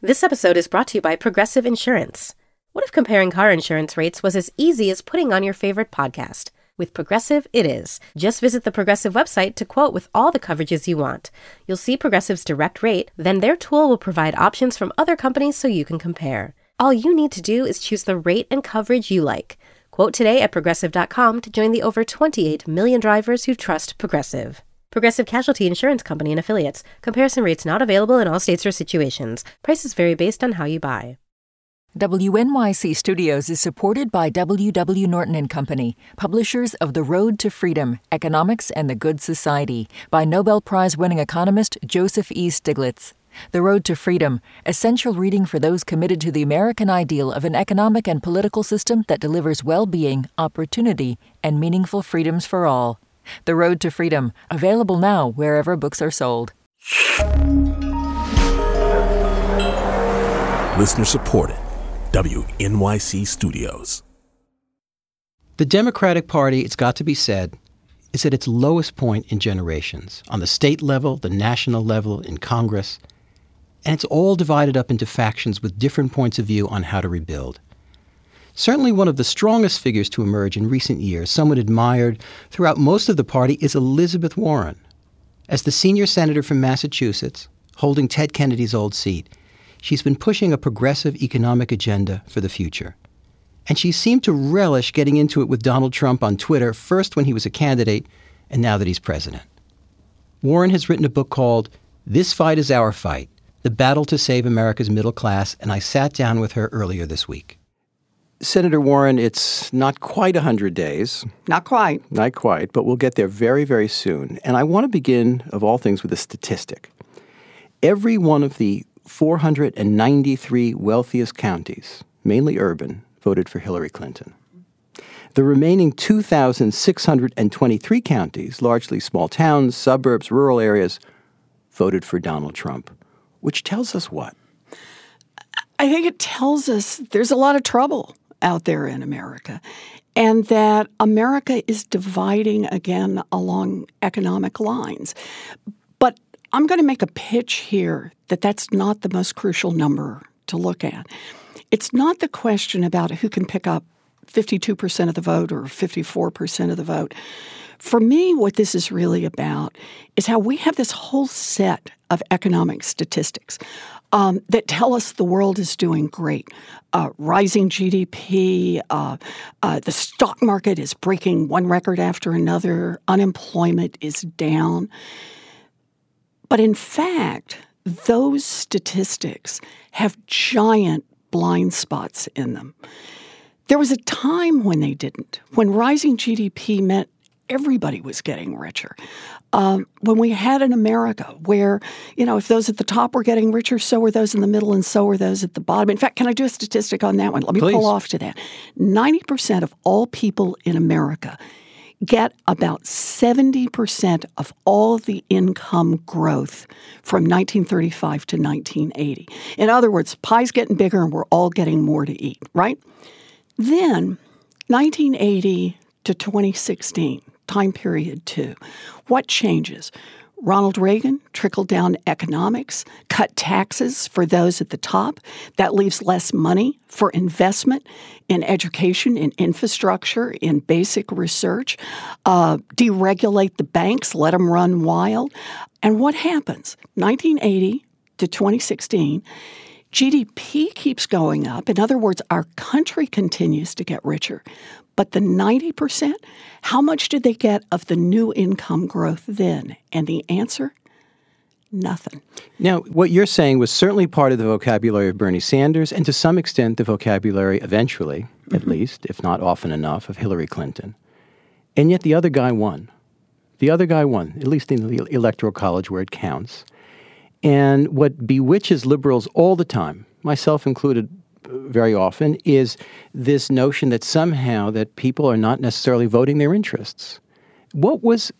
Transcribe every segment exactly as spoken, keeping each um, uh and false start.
This episode is brought to you by Progressive Insurance. What if comparing car insurance rates was as easy as putting on your favorite podcast? With Progressive, it is. Just visit the Progressive website to quote with all the coverages you want. You'll see Progressive's direct rate, then their tool will provide options from other companies so you can compare. All you need to do is choose the rate and coverage you like. Quote today at Progressive dot com to join the over twenty-eight million drivers who trust Progressive. Progressive Casualty Insurance Company and Affiliates. Comparison rates not available in all states or situations. Prices vary based on how you buy. W N Y C Studios is supported by W W. Norton and Company, publishers of The Road to Freedom, Economics and the Good Society, by Nobel Prize-winning economist Joseph E. Stiglitz. The Road to Freedom, essential reading for those committed to the American ideal of an economic and political system that delivers well-being, opportunity, and meaningful freedoms for all. The Road to Freedom, available now wherever books are sold. Listener supported. W N Y C Studios. The Democratic Party, it's got to be said, is at its lowest point in generations, on the state level, the national level, in Congress, and it's all divided up into factions with different points of view on how to rebuild. Certainly one of the strongest figures to emerge in recent years, someone admired throughout most of the party, is Elizabeth Warren. As the senior senator from Massachusetts, holding Ted Kennedy's old seat, she's been pushing a progressive economic agenda for the future. And she seemed to relish getting into it with Donald Trump on Twitter, first when he was a candidate, and now that he's president. Warren has written a book called This Fight is Our Fight, The Battle to Save America's Middle Class, and I sat down with her earlier this week. Senator Warren, it's not quite one hundred days. Not quite. Not quite, but we'll get there very, very soon. And I want to begin, of all things, with a statistic. Every one of the four hundred ninety-three wealthiest counties, mainly urban, voted for Hillary Clinton. The remaining two thousand six hundred twenty-three counties, largely small towns, suburbs, rural areas, voted for Donald Trump, which tells us what? I think it tells us there's a lot of trouble out there in America, and that America is dividing again along economic lines. But I'm going to make a pitch here that that's not the most crucial number to look at. It's not the question about who can pick up fifty-two percent of the vote or fifty-four percent of the vote. For me, what this is really about is how we have this whole set of economic statistics um, that tell us the world is doing great. Uh, rising G D P, uh, uh, the stock market is breaking one record after another, unemployment is down. But in fact, those statistics have giant blind spots in them. There was a time when they didn't, when rising G D P meant everybody was getting richer. Um, when we had an America where, you know, if those at the top were getting richer, so were those in the middle and so were those at the bottom. In fact, can I do a statistic on that one? Let me Please. pull off to that. ninety percent of all people in America get about seventy percent of all the income growth from nineteen thirty-five to nineteen eighty. In other words, pie's getting bigger and we're all getting more to eat, right? Then, nineteen eighty to twenty sixteen, time period two. What changes? Ronald Reagan trickled down economics, cut taxes for those at the top. That leaves less money for investment in education, in infrastructure, in basic research. Uh, deregulate the banks, let them run wild. And what happens? nineteen eighty to twenty sixteen, G D P keeps going up. In other words, our country continues to get richer. But the ninety percent, how much did they get of the new income growth then? And the answer? Nothing. Now, what you're saying was certainly part of the vocabulary of Bernie Sanders, and to some extent the vocabulary eventually, mm-hmm. at least, if not often enough, of Hillary Clinton. And yet the other guy won. The other guy won, at least in the Electoral College where it counts. And what bewitches liberals all the time, myself included very often, is this notion that somehow that people are not necessarily voting their interests. What was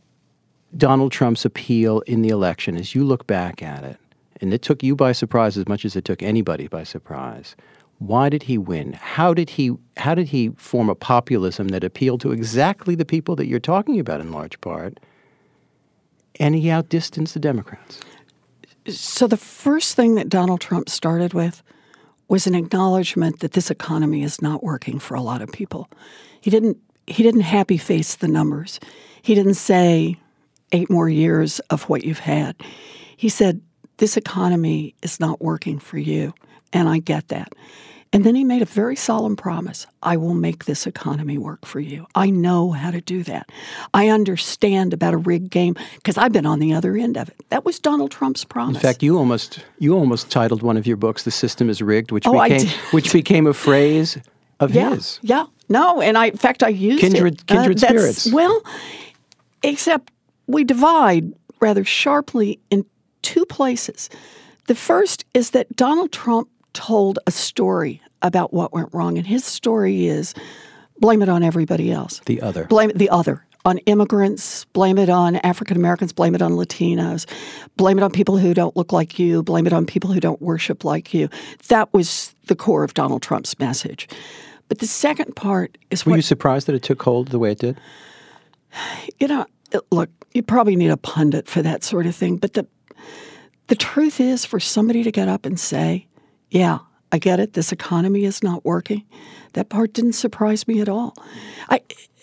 Donald Trump's appeal in the election as you look back at it? And it took you by surprise as much as it took anybody by surprise. Why did he win? How did he how did he form a populism that appealed to exactly the people that you're talking about in large part? And he outdistanced the Democrats. So the first thing that Donald Trump started with was an acknowledgement that this economy is not working for a lot of people. He didn't he didn't happy face the numbers. He didn't say eight more years of what you've had. He said, this economy is not working for you, and I get that. And then he made a very solemn promise. I will make this economy work for you. I know how to do that. I understand about a rigged game because I've been on the other end of it. That was Donald Trump's promise. In fact, you almost you almost titled one of your books "The System is Rigged," which oh, became I did. which became a phrase of yeah, his. Yeah, no, and I in fact I used kindred, it. Kindred uh, spirits. Well, except we divide rather sharply in two places. The first is that Donald Trump told a story about what went wrong, and his story is blame it on everybody else. The other. Blame it the other. On immigrants, blame it on African Americans, blame it on Latinos, blame it on people who don't look like you, blame it on people who don't worship like you. That was the core of Donald Trump's message. But the second part is Were what— you surprised that it took hold the way it did? You know, look, you probably need a pundit for that sort of thing, but the the truth is for somebody to get up and say, yeah, I get it, this economy is not working, that part didn't surprise me at all. I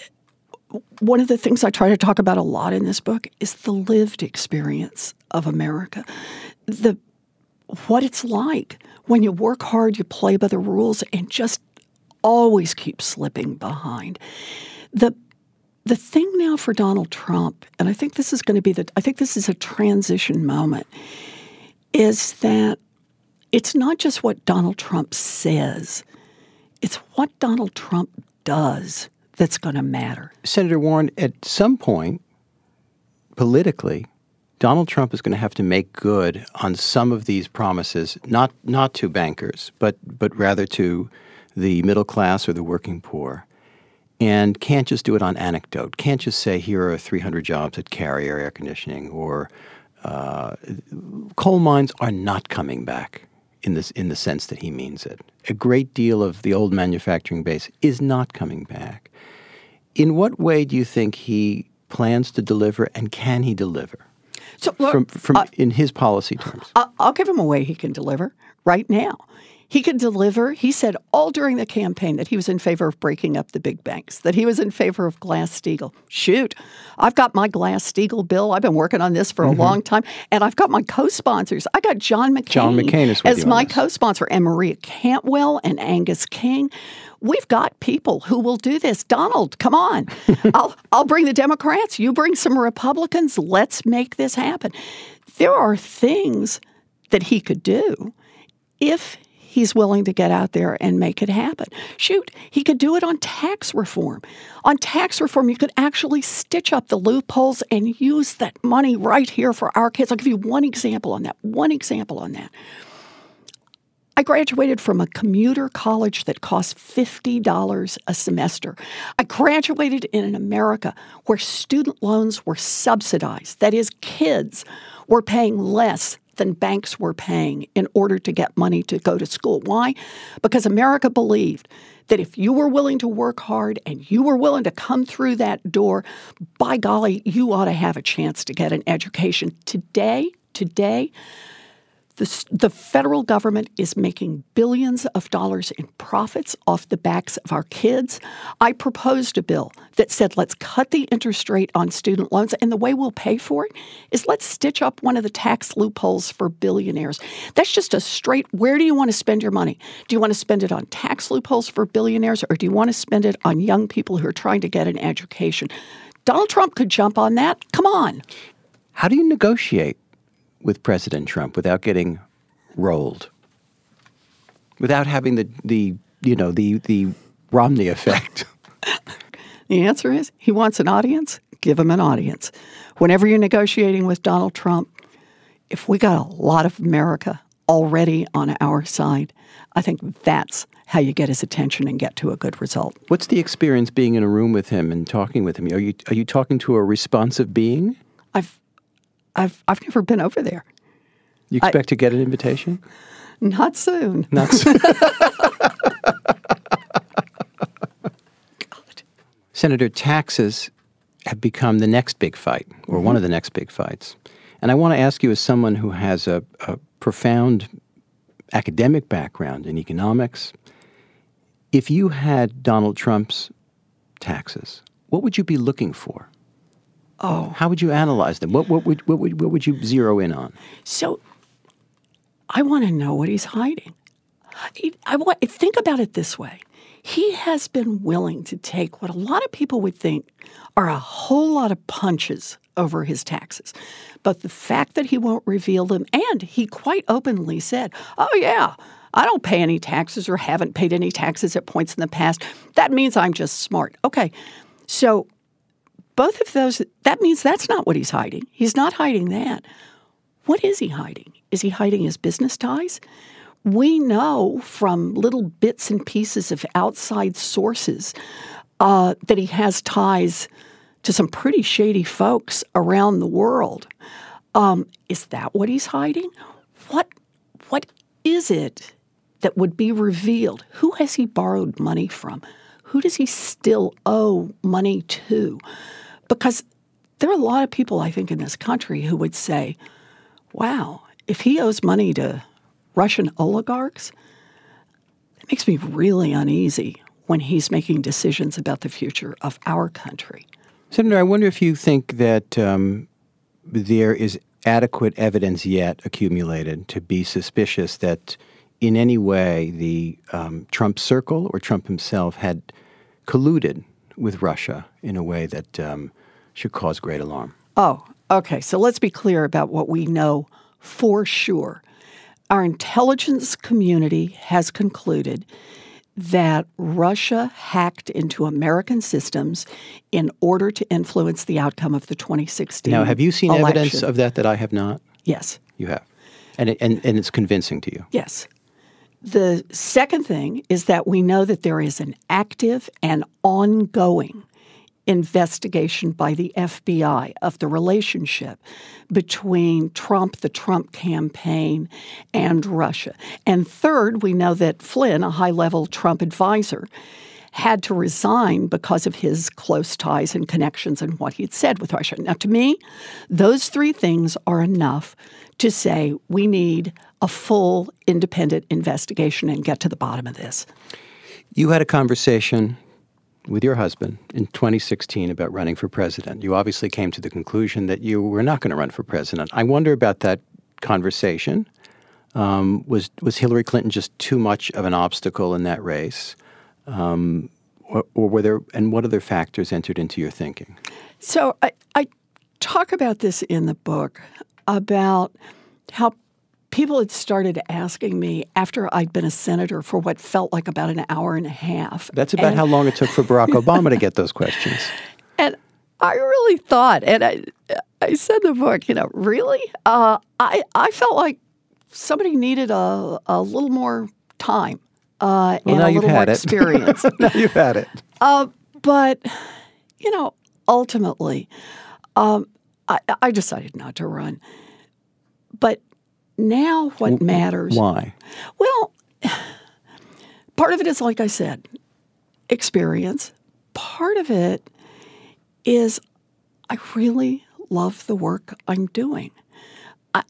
One of the things I try to talk about a lot in this book is the lived experience of America, the what it's like when you work hard, you play by the rules, and just always keep slipping behind. The the thing now for Donald Trump, and I think this is going to be the I think this is a transition moment, is that it's not just what Donald Trump says, it's what Donald Trump does that's going to matter. Senator Warren, at some point, politically, Donald Trump is going to have to make good on some of these promises, not not to bankers, but but rather to the middle class or the working poor, and can't just do it on anecdote. Can't just say, here are three hundred jobs at Carrier Air Conditioning, or uh, coal mines are not coming back in this in the sense that he means it. A great deal of the old manufacturing base is not coming back. In what way do you think he plans to deliver, and can he deliver? So, look, from, from uh, in his policy terms. I'll, I'll give him a way he can deliver right now. He can deliver. He said all during the campaign that he was in favor of breaking up the big banks, that he was in favor of Glass-Steagall. Shoot, I've got my Glass-Steagall bill. I've been working on this for mm-hmm. a long time, and I've got my co-sponsors. I got John McCain, John McCain is with as you my on this. co-sponsor, and Maria Cantwell and Angus King. We've got people who will do this. Donald, come on. I'll I'll bring the Democrats. You bring some Republicans. Let's make this happen. There are things that he could do if he's willing to get out there and make it happen. Shoot, he could do it on tax reform. On tax reform, you could actually stitch up the loopholes and use that money right here for our kids. I'll give you one example on that. One example on that. I graduated from a commuter college that cost fifty dollars a semester. I graduated in an America where student loans were subsidized. That is, kids were paying less than banks were paying in order to get money to go to school. Why? Because America believed that if you were willing to work hard and you were willing to come through that door, by golly, you ought to have a chance to get an education. Today, today, The, the federal government is making billions of dollars in profits off the backs of our kids. I proposed a bill that said let's cut the interest rate on student loans, and the way we'll pay for it is let's stitch up one of the tax loopholes for billionaires. That's just a straight, where do you want to spend your money? Do you want to spend it on tax loopholes for billionaires, or do you want to spend it on young people who are trying to get an education? Donald Trump could jump on that. Come on. How do you negotiate with President Trump without getting rolled, without having the, the you know, the, the Romney effect? The answer is he wants an audience, give him an audience. Whenever you're negotiating with Donald Trump, if we got a lot of America already on our side, I think that's how you get his attention and get to a good result. What's the experience being in a room with him and talking with him? Are you are you talking to a responsive being? I've I've I've never been over there. You expect I, to get an invitation? Not soon. Not soon. God. Senator, taxes have become the next big fight, or mm-hmm. one of the next big fights. And I want to ask you, as someone who has a, a profound academic background in economics, if you had Donald Trump's taxes, what would you be looking for? Oh. How would you analyze them? What, what, would, what, would, what would you zero in on? So I want to know what he's hiding. I want, think about it this way. He has been willing to take what a lot of people would think are a whole lot of punches over his taxes. But the fact that he won't reveal them, and he quite openly said, oh, yeah, I don't pay any taxes or haven't paid any taxes at points in the past. That means I'm just smart. Okay, so both of those, that means that's not what he's hiding. He's not hiding that. What is he hiding? Is he hiding his business ties? We know from little bits and pieces of outside sources uh, that he has ties to some pretty shady folks around the world. Um, is that what he's hiding? What What is it that would be revealed? Who has he borrowed money from? Who does he still owe money to? Because there are a lot of people, I think, in this country who would say, wow, if he owes money to Russian oligarchs, it makes me really uneasy when he's making decisions about the future of our country. Senator, I wonder if you think that um, there is adequate evidence yet accumulated to be suspicious that in any way the um, Trump circle or Trump himself had colluded with Russia in a way that um, should cause great alarm. Oh, okay. So let's be clear about what we know for sure. Our intelligence community has concluded that Russia hacked into American systems in order to influence the outcome of the twenty sixteen Now, have you seen election. evidence of that that I have not? Yes. You have. And, it, and, and it's convincing to you? Yes. The second thing is that we know that there is an active and ongoing investigation by the F B I of the relationship between Trump, the Trump campaign, and Russia. And third, we know that Flynn, a high-level Trump advisor, had to resign because of his close ties and connections and what he'd said with Russia. Now, to me, those three things are enough to say we need a full independent investigation and get to the bottom of this. You had a conversation with your husband in twenty sixteen about running for president. You obviously came to the conclusion that you were not going to run for president. I wonder about that conversation. Um, was was Hillary Clinton just too much of an obstacle in that race? Um, or, or were there, and what other factors entered into your thinking? So I, I talk about this in the book, about how people had started asking me after I'd been a senator for what felt like about an hour and a half. That's about and, how long it took for Barack Obama to get those questions. And I really thought, and I I said in the book, you know, really? Uh, I, I felt like somebody needed a, a little more time uh, well, and a little more it. experience. Now you've had it. Uh, but, you know, ultimately, um, I, I decided not to run. But now what matters. Why? Well, part of it is, like I said, experience. Part of it is I really love the work I'm doing. I,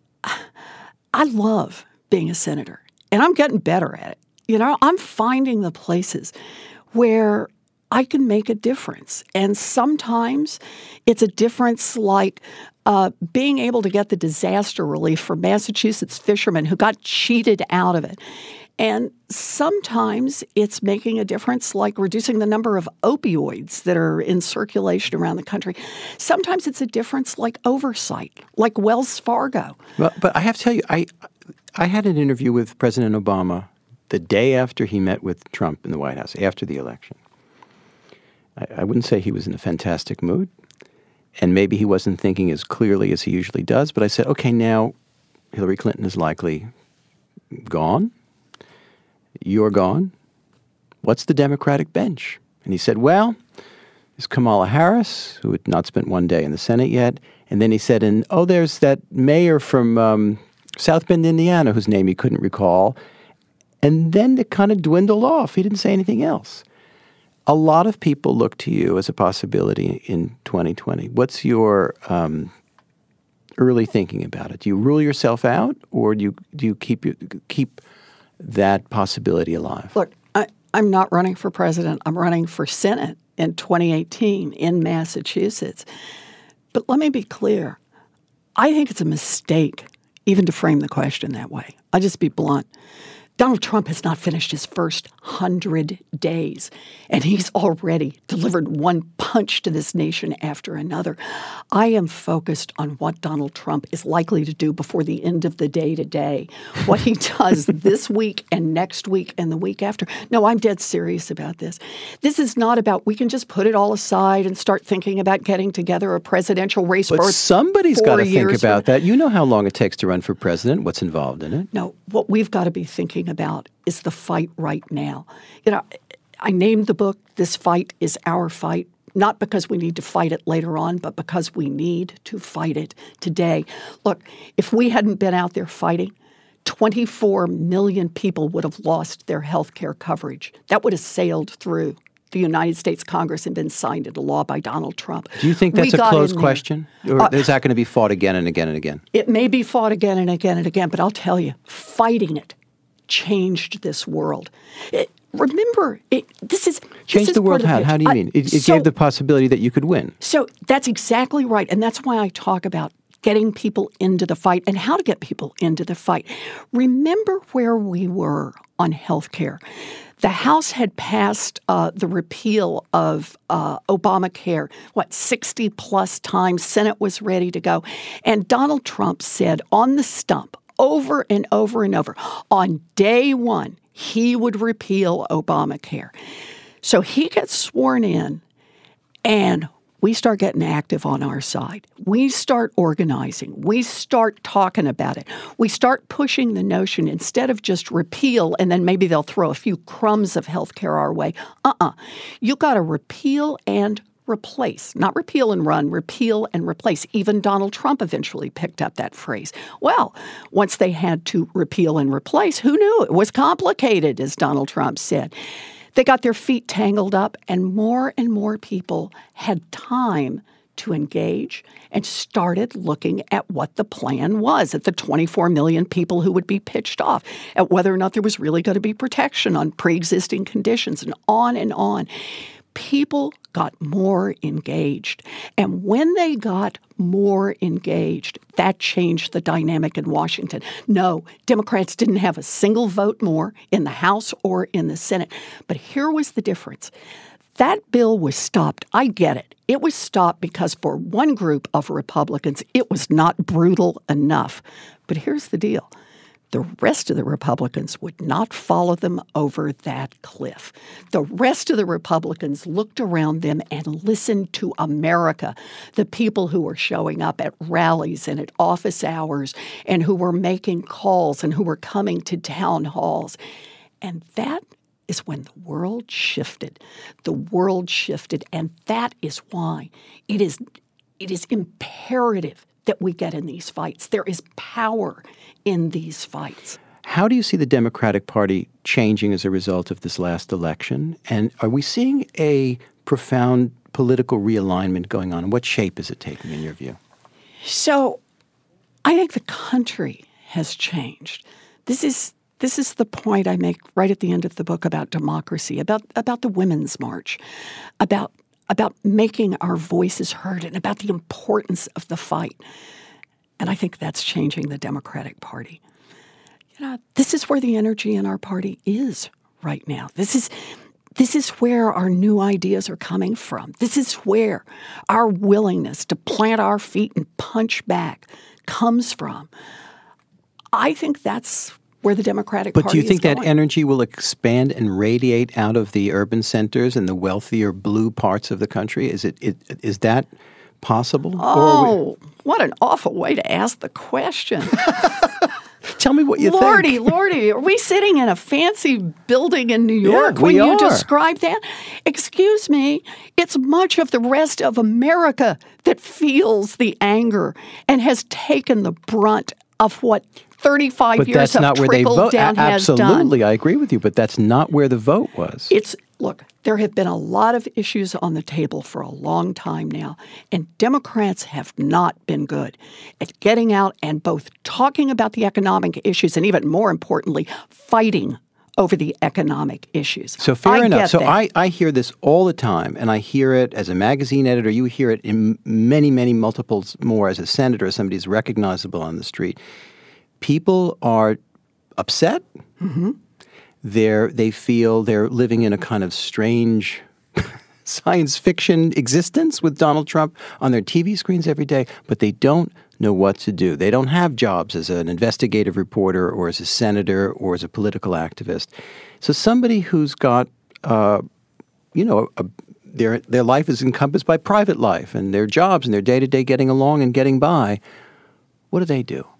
I love being a senator, and I'm getting better at it. You know, I'm finding the places where I can make a difference. And sometimes it's a difference like uh, being able to get the disaster relief for Massachusetts fishermen who got cheated out of it. And sometimes it's making a difference like reducing the number of opioids that are in circulation around the country. Sometimes it's a difference like oversight, like Wells Fargo. Well, but I have to tell you, I I had an interview with President Obama the day after he met with Trump in the White House, after the election. I, I wouldn't say he was in a fantastic mood, and maybe he wasn't thinking as clearly as he usually does, but I said, okay, now Hillary Clinton is likely gone. You're gone. What's the Democratic bench? And he said, well, there's Kamala Harris, who had not spent one day in the Senate yet. And then he said, and oh, there's that mayor from um, South Bend, Indiana, whose name he couldn't recall. And then it kind of dwindled off. He didn't say anything else. A lot of people look to you as a possibility in twenty twenty. What's your um, early thinking about it? Do you rule yourself out, or do you do you keep keep that possibility alive? Look, I, I'm not running for president. I'm running for Senate in twenty eighteen in Massachusetts. But let me be clear. I think it's a mistake even to frame the question that way. I'll just be blunt. Donald Trump has not finished his first hundred days, and he's already delivered one punch to this nation after another. I am focused on what Donald Trump is likely to do before the end of the day today, what he does this week and next week and the week after. No, I'm dead serious about this. This is not about we can just put it all aside and start thinking about getting together a presidential race but for somebody's got to think about from, that. You know how long it takes to run for president, what's involved in it. No, what we've got to be thinking about is the fight right now. You know, I named the book, This Fight is Our Fight, not because we need to fight it later on, but because we need to fight it today. Look, if we hadn't been out there fighting, twenty-four million people would have lost their health care coverage. That would have sailed through the United States Congress and been signed into law by Donald Trump. Do you think that's we a closed question? Or uh, is that going to be fought again and again and again? It may be fought again and again and again, but I'll tell you, fighting it changed this world. It, remember, it, this is Change this is the world how? The how do you mean? It, it so, gave the possibility that you could win. So that's exactly right. And that's why I talk about getting people into the fight and how to get people into the fight. Remember where we were on health care. The House had passed uh, the repeal of uh, Obamacare, what, sixty plus times. Senate was ready to go. And Donald Trump said on the stump, over and over and over, on day one, he would repeal Obamacare. So he gets sworn in, and we start getting active on our side. We start organizing. We start talking about it. We start pushing the notion instead of just repeal and then maybe they'll throw a few crumbs of health care our way. Uh-uh. You got to repeal and replace, not repeal and run, repeal and replace. Even Donald Trump eventually picked up that phrase. Well, once they had to repeal and replace, who knew? It was complicated, as Donald Trump said. They got their feet tangled up, and more and more people had time to engage and started looking at what the plan was, at the twenty-four million people who would be pitched off, at whether or not there was really going to be protection on pre-existing conditions, and on and on. People got more engaged. And when they got more engaged, that changed the dynamic in Washington. No, Democrats didn't have a single vote more in the House or in the Senate. But here was the difference. That bill was stopped. I get it. It was stopped because for one group of Republicans, it was not brutal enough. But here's the deal. The rest of the Republicans would not follow them over that cliff. The rest of the Republicans looked around them and listened to America, the people who were showing up at rallies and at office hours and who were making calls and who were coming to town halls. And that is when the world shifted. The world shifted, and that is why it is, it is imperative that we get in these fights. There is power in these fights. How do you see the Democratic Party changing as a result of this last election? And are we seeing a profound political realignment going on? What shape is it taking in your view? So I think the country has changed. This is this is the point I make right at the end of the book about democracy, about, about the Women's March, about about making our voices heard and about the importance of the fight. And I think that's changing the Democratic Party. You know, this is where the energy in our party is right now. This is this is where our new ideas are coming from. This is where our willingness to plant our feet and punch back comes from. I think that's where the Democratic but Party is But do you think that going. energy will expand and radiate out of the urban centers and the wealthier blue parts of the country? Is it, it is that possible? Oh, we... what an awful way to ask the question. Tell me what you Lordy, think. Lordy, Lordy, are we sitting in a fancy building in New York yeah, when we you are. describe that? Excuse me, it's much of the rest of America that feels the anger and has taken the brunt of what thirty-five but years that's of not where they trickle vote. down A- has done. Absolutely, I agree with you, but that's not where the vote was. It's look, there have been a lot of issues on the table for a long time now, and Democrats have not been good at getting out and both talking about the economic issues and, even more importantly, fighting over the economic issues. So fair I enough. get So that. I, I hear this all the time, and I hear it as a magazine editor. You hear it in many, many multiples more as a senator, as somebody who's recognizable on the street. People are upset. Mm-hmm. They're, they feel they're living in a kind of strange science fiction existence with Donald Trump on their T V screens every day, but they don't know what to do. They don't have jobs as an investigative reporter or as a senator or as a political activist. So somebody who's got, uh, you know, a, their their life is encompassed by private life and their jobs and their day-to-day getting along and getting by, what do they do?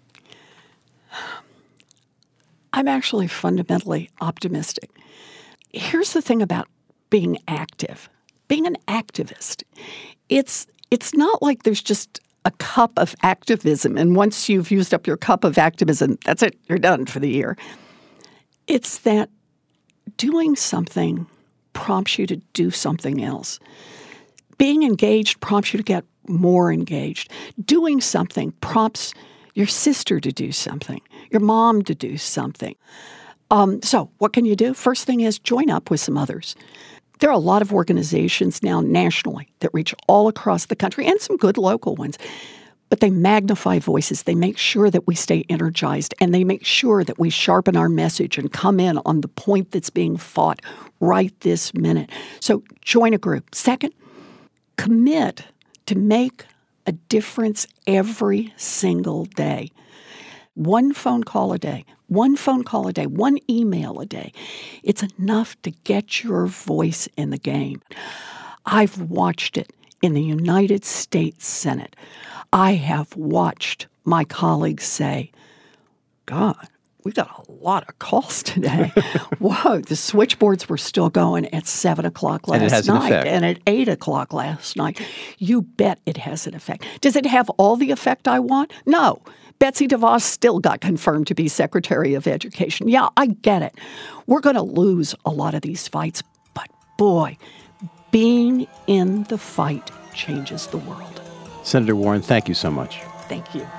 I'm actually fundamentally optimistic. Here's the thing about being active, being an activist. It's it's not like there's just a cup of activism, and once you've used up your cup of activism, that's it, you're done for the year. It's that doing something prompts you to do something else. Being engaged prompts you to get more engaged. Doing something prompts your sister to do something, your mom to do something. Um, so what can you do? First thing is join up with some others. There are a lot of organizations now nationally that reach all across the country and some good local ones, but they magnify voices. They make sure that we stay energized, and they make sure that we sharpen our message and come in on the point that's being fought right this minute. So join a group. Second, commit to make a difference every single day. One phone call a day, one phone call a day, one email a day. It's enough to get your voice in the game. I've watched it in the United States Senate. I have watched my colleagues say, God, we got a lot of calls today. Whoa, the switchboards were still going at seven o'clock last and it has an night effect. and at eight o'clock last night. You bet it has an effect. Does it have all the effect I want? No. Betsy DeVos still got confirmed to be Secretary of Education. Yeah, I get it. We're going to lose a lot of these fights, but boy, being in the fight changes the world. Senator Warren, thank you so much. Thank you.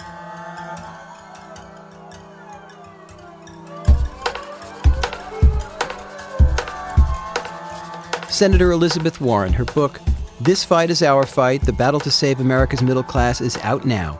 Senator Elizabeth Warren, her book, This Fight is Our Fight, The Battle to Save America's Middle Class, is out now.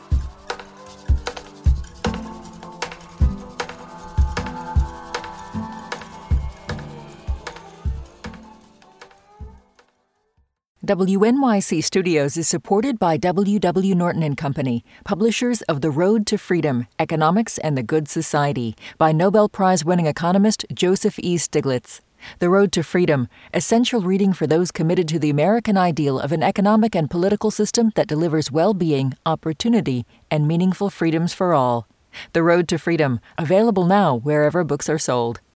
W N Y C Studios is supported by W W. Norton and Company, publishers of The Road to Freedom, Economics and the Good Society, by Nobel Prize-winning economist Joseph E. Stiglitz. The Road to Freedom, essential reading for those committed to the American ideal of an economic and political system that delivers well-being, opportunity, and meaningful freedoms for all. The Road to Freedom, available now wherever books are sold.